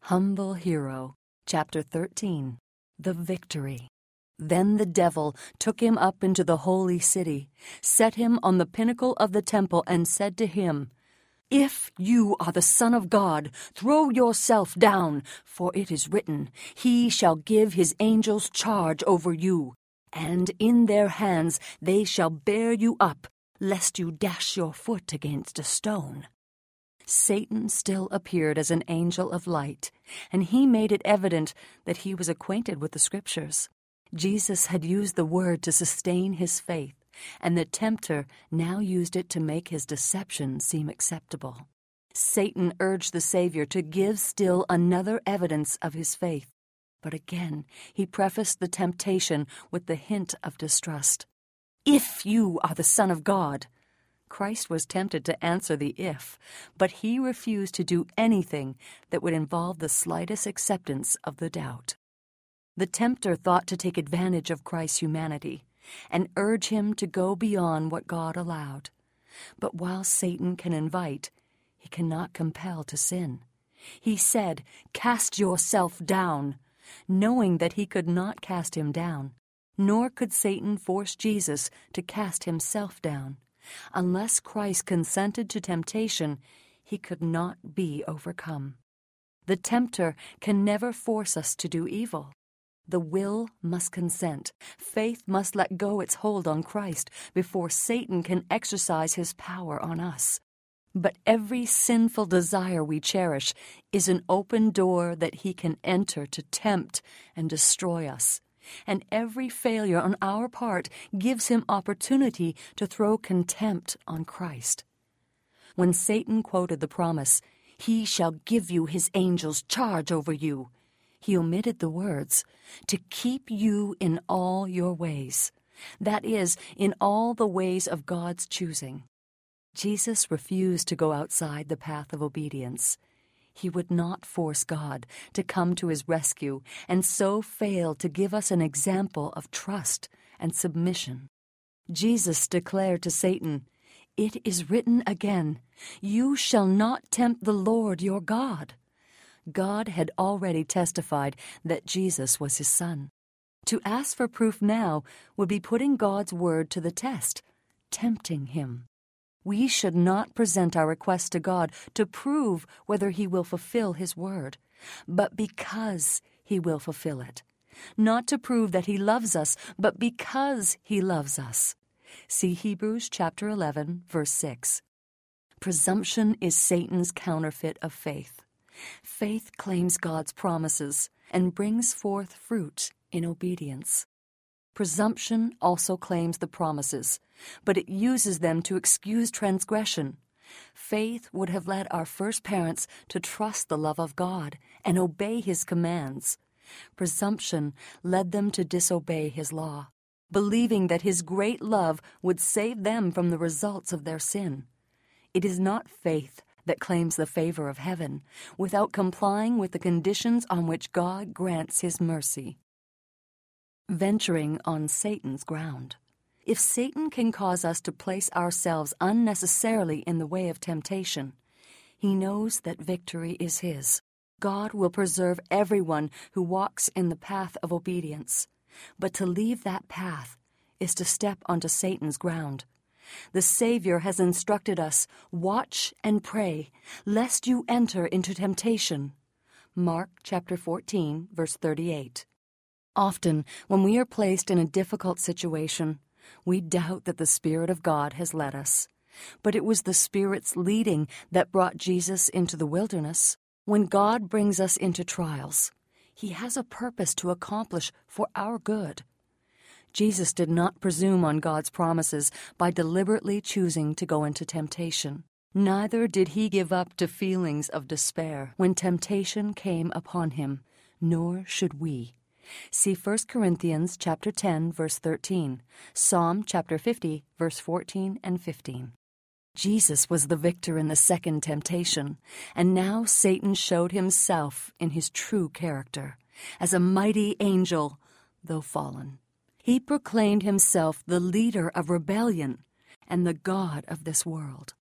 Humble Hero, Chapter 13, The Victory. Then the devil took him up into the holy city, set him on the pinnacle of the temple, and said to him, "If you are the Son of God, throw yourself down, for it is written, He shall give His angels charge over you, and in their hands they shall bear you up, lest you dash your foot against a stone." Satan still appeared as an angel of light, and he made it evident that he was acquainted with the Scriptures. Jesus had used the word to sustain his faith, and the tempter now used it to make his deception seem acceptable. Satan urged the Savior to give still another evidence of his faith, but again he prefaced the temptation with the hint of distrust. "If you are the Son of God." Christ was tempted to answer the "if," but he refused to do anything that would involve the slightest acceptance of the doubt. The tempter thought to take advantage of Christ's humanity and urge him to go beyond what God allowed. But while Satan can invite, he cannot compel to sin. He said, "Cast yourself down," knowing that he could not cast him down, nor could Satan force Jesus to cast himself down. Unless Christ consented to temptation, he could not be overcome. The tempter can never force us to do evil. The will must consent. Faith must let go its hold on Christ before Satan can exercise his power on us. But every sinful desire we cherish is an open door that he can enter to tempt and destroy us. And every failure on our part gives him opportunity to throw contempt on Christ. When Satan quoted the promise, "He shall give you his angels charge over you," he omitted the words, "to keep you in all your ways," that is, in all the ways of God's choosing. Jesus refused to go outside the path of obedience. He would not force God to come to his rescue and so fail to give us an example of trust and submission. Jesus declared to Satan, "It is written again, you shall not tempt the Lord your God." God had already testified that Jesus was his Son. To ask for proof now would be putting God's word to the test, tempting him. We should not present our request to God to prove whether he will fulfill his word, but because he will fulfill it. Not to prove that he loves us, but because he loves us. See Hebrews chapter 11, verse 6. Presumption is Satan's counterfeit of faith. Faith claims God's promises and brings forth fruit in obedience. Presumption also claims the promises, but it uses them to excuse transgression. Faith would have led our first parents to trust the love of God and obey his commands. Presumption led them to disobey his law, believing that his great love would save them from the results of their sin. It is not faith that claims the favor of heaven without complying with the conditions on which God grants his mercy. Venturing on Satan's ground. If Satan can cause us to place ourselves unnecessarily in the way of temptation, he knows that victory is his. God will preserve everyone who walks in the path of obedience, but to leave that path is to step onto Satan's ground. The Savior has instructed us, "Watch and pray, lest you enter into temptation." Mark chapter 14, verse 38. Often, when we are placed in a difficult situation, we doubt that the Spirit of God has led us. But it was the Spirit's leading that brought Jesus into the wilderness. When God brings us into trials, he has a purpose to accomplish for our good. Jesus did not presume on God's promises by deliberately choosing to go into temptation. Neither did he give up to feelings of despair when temptation came upon him, nor should we. See 1 Corinthians chapter 10, verse 13, Psalm chapter 50, verse 14 and 15. Jesus was the victor in the second temptation, and now Satan showed himself in his true character, as a mighty angel, though fallen. He proclaimed himself the leader of rebellion and the God of this world.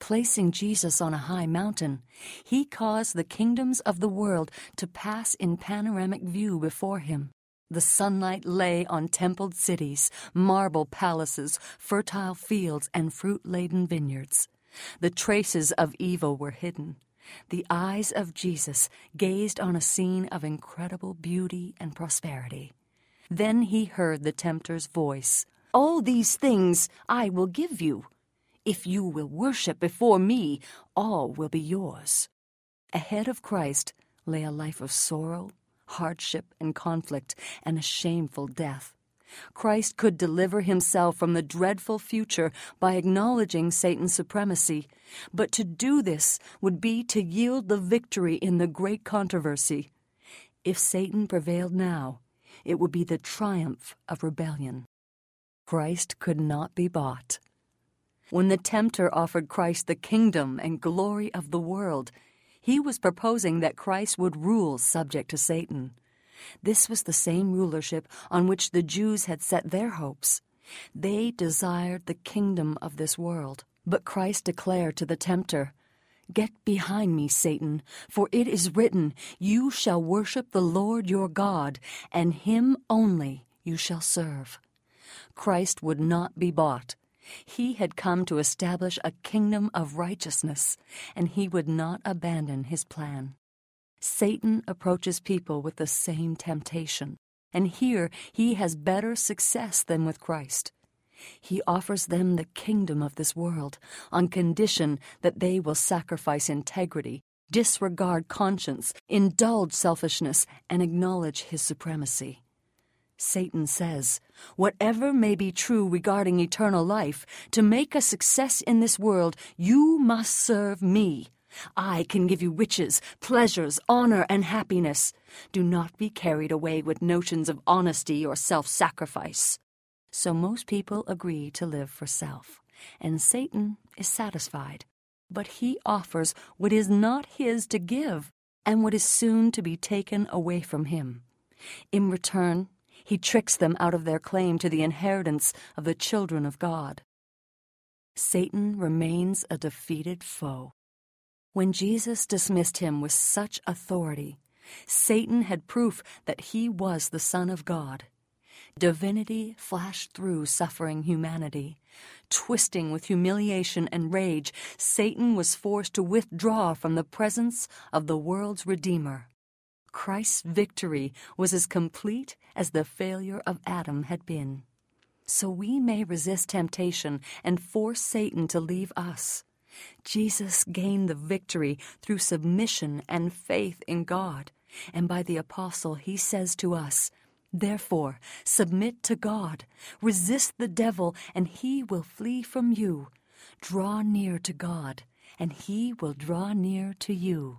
Placing Jesus on a high mountain, he caused the kingdoms of the world to pass in panoramic view before him. The sunlight lay on templed cities, marble palaces, fertile fields, and fruit-laden vineyards. The traces of evil were hidden. The eyes of Jesus gazed on a scene of incredible beauty and prosperity. Then he heard the tempter's voice. "All these things I will give you. If you will worship before me, all will be yours." Ahead of Christ lay a life of sorrow, hardship, and conflict, and a shameful death. Christ could deliver himself from the dreadful future by acknowledging Satan's supremacy, but to do this would be to yield the victory in the great controversy. If Satan prevailed now, it would be the triumph of rebellion. Christ could not be bought. When the tempter offered Christ the kingdom and glory of the world, he was proposing that Christ would rule subject to Satan. This was the same rulership on which the Jews had set their hopes. They desired the kingdom of this world. But Christ declared to the tempter, "Get behind me, Satan, for it is written, 'You shall worship the Lord your God, and him only you shall serve.'" Christ would not be bought. He had come to establish a kingdom of righteousness, and he would not abandon his plan. Satan approaches people with the same temptation, and here he has better success than with Christ. He offers them the kingdom of this world on condition that they will sacrifice integrity, disregard conscience, indulge selfishness, and acknowledge his supremacy. Satan says, "Whatever may be true regarding eternal life, to make a success in this world, you must serve me. I can give you riches, pleasures, honor, and happiness. Do not be carried away with notions of honesty or self-sacrifice." So most people agree to live for self, and Satan is satisfied. But he offers what is not his to give, and what is soon to be taken away from him. In return, he tricks them out of their claim to the inheritance of the children of God. Satan remains a defeated foe. When Jesus dismissed him with such authority, Satan had proof that he was the Son of God. Divinity flashed through suffering humanity. Twisting with humiliation and rage, Satan was forced to withdraw from the presence of the world's Redeemer. Christ's victory was as complete as the failure of Adam had been. So we may resist temptation and force Satan to leave us. Jesus gained the victory through submission and faith in God, and by the apostle he says to us, "Therefore, submit to God, resist the devil, and he will flee from you. Draw near to God, and he will draw near to you."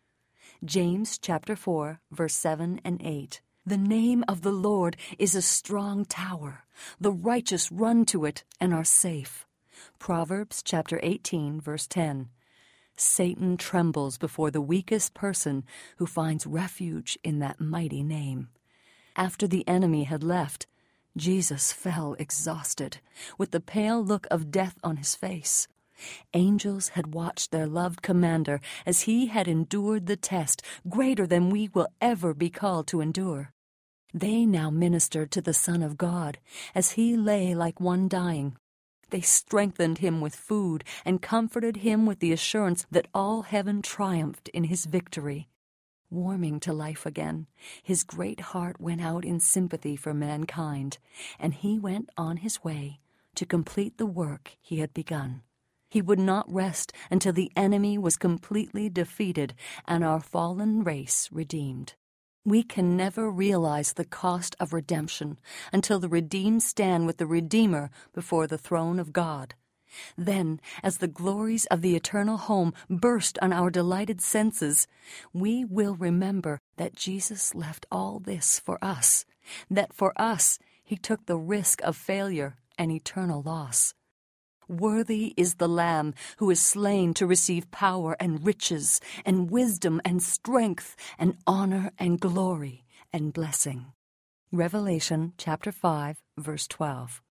James chapter 4, verse 7 and 8. "The name of the Lord is a strong tower. The righteous run to it and are safe." Proverbs chapter 18, verse 10. Satan trembles before the weakest person who finds refuge in that mighty name. After the enemy had left, Jesus fell exhausted, with the pale look of death on his face. Angels had watched their loved commander as he had endured the test greater than we will ever be called to endure. They now ministered to the Son of God as he lay like one dying. They strengthened him with food and comforted him with the assurance that all heaven triumphed in his victory. Warming to life again, his great heart went out in sympathy for mankind, and he went on his way to complete the work he had begun. He would not rest until the enemy was completely defeated and our fallen race redeemed. We can never realize the cost of redemption until the redeemed stand with the Redeemer before the throne of God. Then, as the glories of the eternal home burst on our delighted senses, we will remember that Jesus left all this for us, that for us he took the risk of failure and eternal loss. Worthy is the Lamb who is slain to receive power and riches and wisdom and strength and honor and glory and blessing. Revelation chapter 5, verse 12.